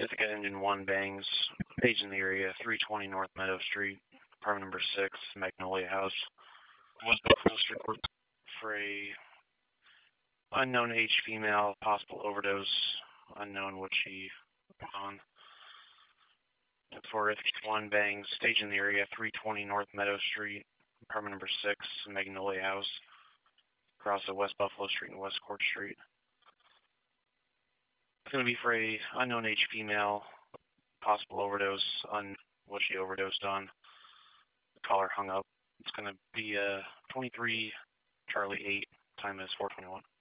Ithaca Engine 1 bangs. Page in the area, 320 North Meadow Street, apartment number 6, Magnolia House. West Buffalo Street for a unknown age female, possible overdose, unknown what she on. For Ithaca 1 bangs. Stage in the area, 320 North Meadow Street, apartment number 6, Magnolia House. Across the West Buffalo Street and West Court Street. It's going to be for a unknown age female, possible overdose, what she overdosed on. The caller hung up. It's going to be 23 Charlie 8, time is 4:21.